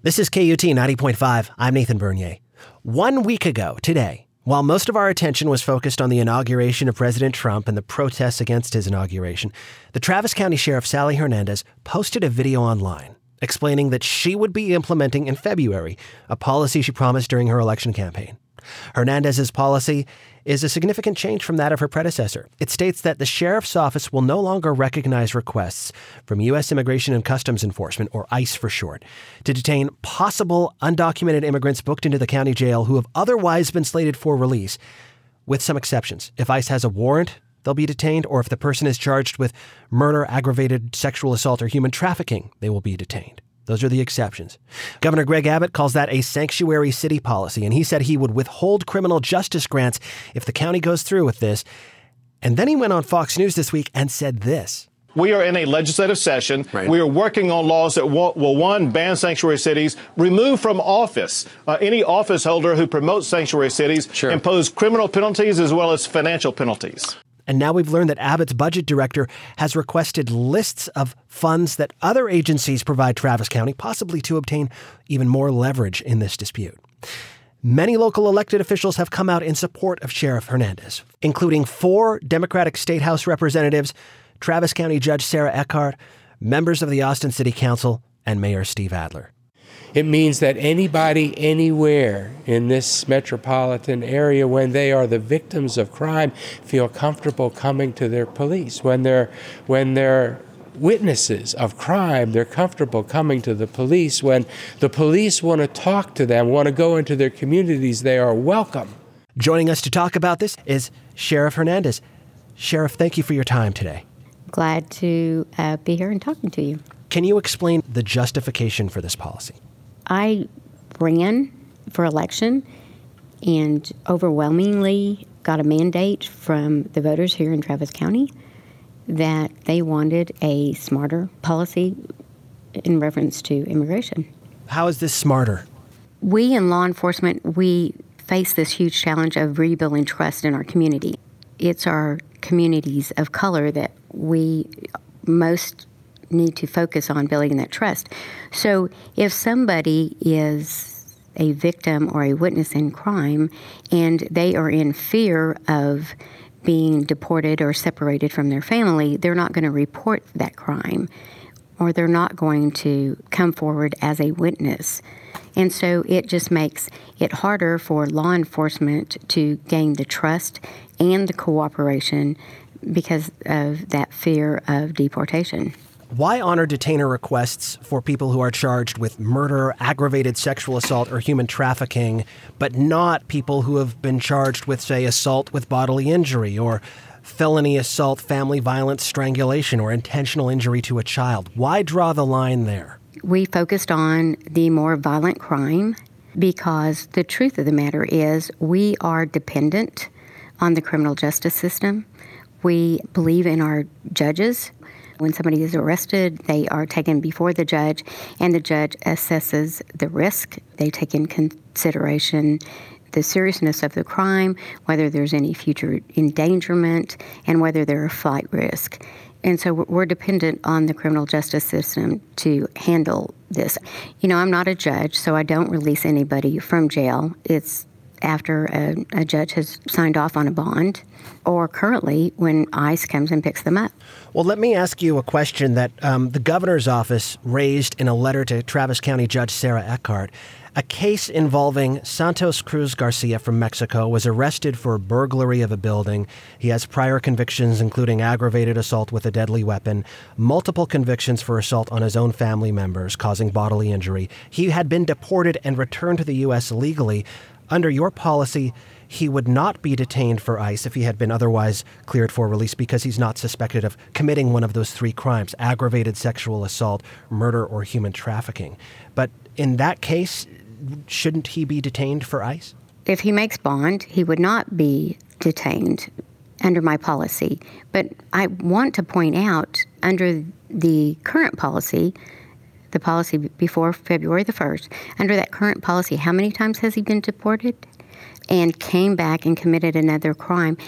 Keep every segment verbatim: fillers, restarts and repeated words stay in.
This is K U T ninety point five. I'm Nathan Bernier. One week ago today, while most of our attention was focused on the inauguration of President Trump and the protests against his inauguration, the Travis County Sheriff Sally Hernandez posted a video online explaining that she would be implementing in February a policy she promised during her election campaign. Hernandez's policy is a significant change from that of her predecessor. It states that the sheriff's office will no longer recognize requests from U S Immigration and Customs Enforcement, or ICE for short, to detain possible undocumented immigrants booked into the county jail who have otherwise been slated for release, with some exceptions. If ICE has a warrant, they'll be detained, or if the person is charged with murder, aggravated sexual assault, or human trafficking, they will be detained. Those are the exceptions. Governor Greg Abbott calls that a sanctuary city policy, and he said he would withhold criminal justice grants if the county goes through with this. And then he went on Fox News this week and said this. We are in a legislative session. Right. We are working on laws that will, will one, ban sanctuary cities, remove from office uh, any office holder who promotes sanctuary cities, sure. impose criminal penalties as well as financial penalties. And now we've learned that Abbott's budget director has requested lists of funds that other agencies provide Travis County, possibly to obtain even more leverage in this dispute. Many local elected officials have come out in support of Sheriff Hernandez, including four Democratic State House representatives, Travis County Judge Sarah Eckhart, members of the Austin City Council, and Mayor Steve Adler. It means that anybody anywhere in this metropolitan area, when they are the victims of crime, feel comfortable coming to their police. When they're when they're witnesses of crime, they're comfortable coming to the police. When the police want to talk to them, want to go into their communities, they are welcome. Joining us to talk about this is Sheriff Hernandez. Sheriff, thank you for your time today. Glad to uh, be here and talking to you. Can you explain the justification for this policy? I ran for election and overwhelmingly got a mandate from the voters here in Travis County that they wanted a smarter policy in reference to immigration. How is this smarter? We in law enforcement, we face this huge challenge of rebuilding trust in our community. It's our communities of color that we most need to focus on building that trust. So if somebody is a victim or a witness in crime and they are in fear of being deported or separated from their family, they're not going to report that crime, or they're not going to come forward as a witness. And so it just makes it harder for law enforcement to gain the trust and the cooperation because of that fear of deportation. Why honor detainer requests for people who are charged with murder, aggravated sexual assault, or human trafficking, but not people who have been charged with, say, assault with bodily injury, or felony assault, family violence, strangulation, or intentional injury to a child? Why draw the line there? We focused on the more violent crime because the truth of the matter is we are dependent on the criminal justice system. We believe in our judges. When somebody is arrested, they are taken before the judge, and the judge assesses the risk. They take in consideration the seriousness of the crime, whether there's any future endangerment, and whether there are flight risk. And so we're dependent on the criminal justice system to handle this. You know, I'm not a judge, so I don't release anybody from jail. It's after a, a judge has signed off on a bond, or currently when ICE comes and picks them up. Well, let me ask you a question that um, the governor's office raised in a letter to Travis County Judge Sarah Eckhart. A case involving Santos Cruz Garcia from Mexico was arrested for burglary of a building. He has prior convictions, including aggravated assault with a deadly weapon, multiple convictions for assault on his own family members, causing bodily injury. He had been deported and returned to the U S legally. Under your policy, he would not be detained for ICE if he had been otherwise cleared for release because he's not suspected of committing one of those three crimes: aggravated sexual assault, murder, or human trafficking. But in that case, shouldn't he be detained for ICE? If he makes bond, he would not be detained under my policy. But I want to point out, under the current policy, the policy before February the first, under that current policy, how many times has he been deported and came back and committed another crime?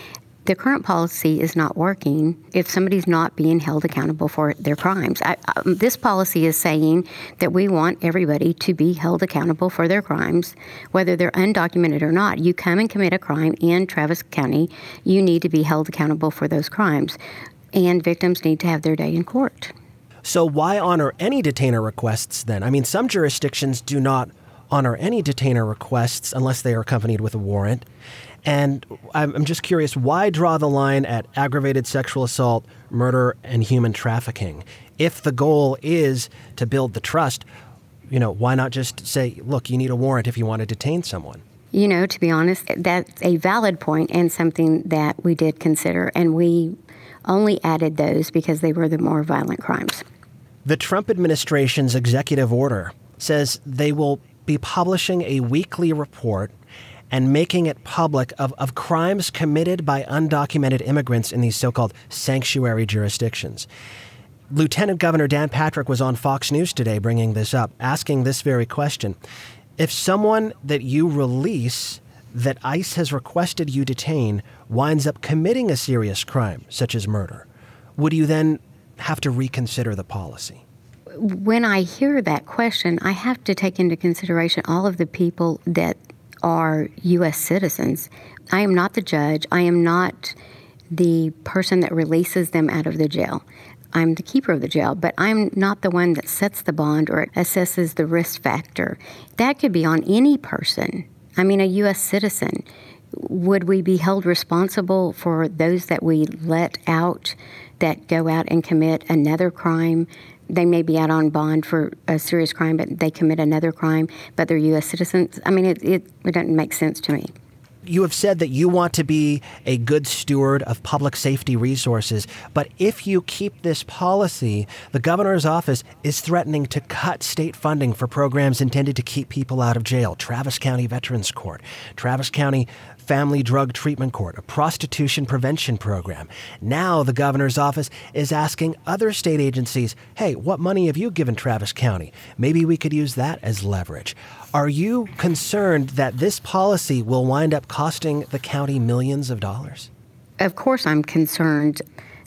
the current policy is not working if somebody's not being held accountable for their crimes. I, um, this policy is saying that we want everybody to be held accountable for their crimes, whether they're undocumented or not. You come and commit a crime in Travis County, you need to be held accountable for those crimes, and victims need to have their day in court. So why honor any detainer requests then? I mean, some jurisdictions do not honor any detainer requests unless they are accompanied with a warrant. And I'm just curious, why draw the line at aggravated sexual assault, murder, and human trafficking? If the goal is to build the trust, you know, why not just say, look, you need a warrant if you want to detain someone? You know, to be honest, that's a valid point and something that we did consider, and we only added those because they were the more violent crimes. The Trump administration's executive order says they will be publishing a weekly report and making it public of, of crimes committed by undocumented immigrants in these so-called sanctuary jurisdictions. Lieutenant Governor Dan Patrick was on Fox News today bringing this up, asking this very question. If someone that you release that ICE has requested you detain winds up committing a serious crime, such as murder, would you then have to reconsider the policy? When I hear that question, I have to take into consideration all of the people that are U S citizens. I am not the judge. I am not the person that releases them out of the jail. I'm the keeper of the jail, but I'm not the one that sets the bond or assesses the risk factor. That could be on any person. I mean, a U S citizen. Would we be held responsible for those that we let out that go out and commit another crime? They may be out on bond for a serious crime, but they commit another crime, but they're U S citizens. I mean, it, it, it doesn't make sense to me. You have said that you want to be a good steward of public safety resources, but if you keep this policy, the governor's office is threatening to cut state funding for programs intended to keep people out of jail. Travis County Veterans Court, Travis County Family Drug Treatment Court, a prostitution prevention program. Now the governor's office is asking other state agencies, hey, what money have you given Travis County? Maybe we could use that as leverage. Are you concerned that this policy will wind up costing the county millions of dollars? Of course I'm concerned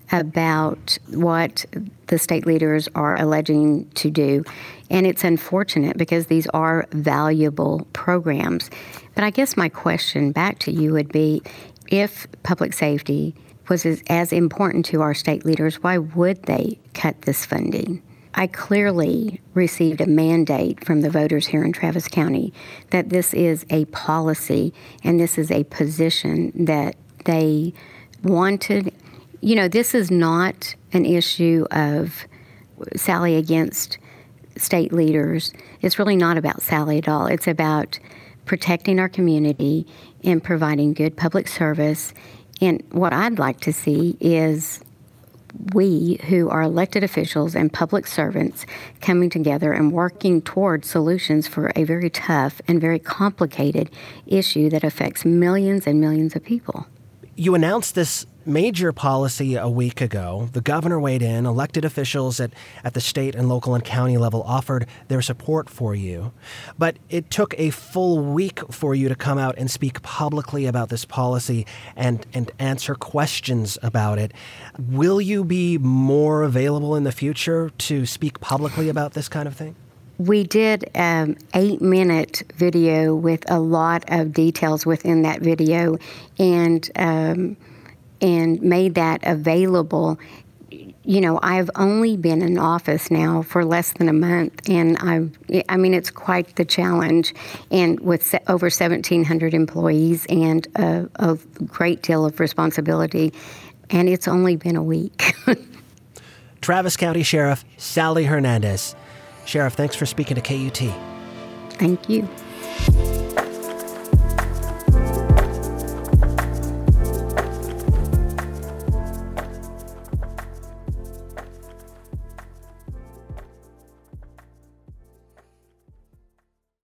about what the state leaders are alleging to do. And it's unfortunate because these are valuable programs. But I guess my question back to you would be, if public safety was as, as important to our state leaders, why would they cut this funding? I clearly received a mandate from the voters here in Travis County that this is a policy and this is a position that they wanted. You know, this is not an issue of Sally against state leaders. It's really not about Sally at all. It's about protecting our community and providing good public service. And what I'd like to see is we, who are elected officials and public servants, coming together and working toward solutions for a very tough and very complicated issue that affects millions and millions of people. You announced this major policy a week ago. The governor weighed in. Elected officials at, at the state and local and county level offered their support for you. But it took a full week for you to come out and speak publicly about this policy and, and answer questions about it. Will you be more available in the future to speak publicly about this kind of thing? We did an eight-minute video with a lot of details within that video, and um, and made that available. You know, I've only been in office now for less than a month, and I've, I mean, it's quite the challenge, and with over seventeen hundred employees and a, a great deal of responsibility, and it's only been a week. Travis County Sheriff Sally Hernandez. Sheriff, thanks for speaking to K U T. Thank you.